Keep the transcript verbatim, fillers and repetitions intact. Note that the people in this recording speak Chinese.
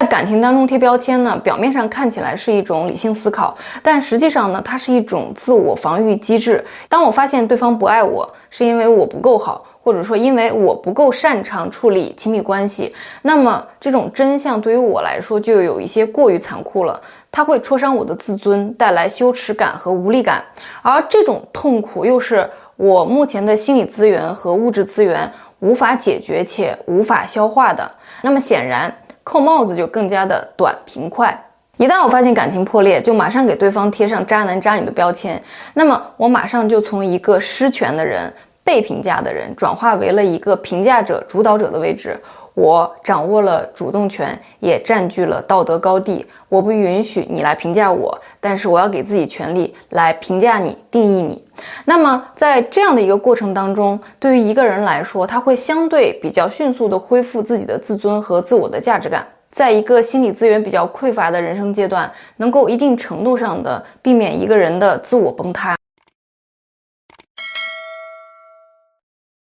感情当中贴标签呢，表面上看起来是一种理性思考，但实际上呢，它是一种自我防御机制。当我发现对方不爱我，是因为我不够好，或者说因为我不够擅长处理亲密关系，那么这种真相对于我来说就有一些过于残酷了，它会戳伤我的自尊，带来羞耻感和无力感，而这种痛苦又是我目前的心理资源和物质资源无法解决且无法消化的。那么显然扣帽子就更加的短平快。一旦我发现感情破裂，就马上给对方贴上渣男渣女的标签，那么我马上就从一个失权的人、被评价的人转化为了一个评价者、主导者的位置。我掌握了主动权，也占据了道德高地。我不允许你来评价我，但是我要给自己权利来评价你、定义你。那么在这样的一个过程当中，对于一个人来说，他会相对比较迅速的恢复自己的自尊和自我的价值感，在一个心理资源比较匮乏的人生阶段，能够一定程度上的避免一个人的自我崩塌。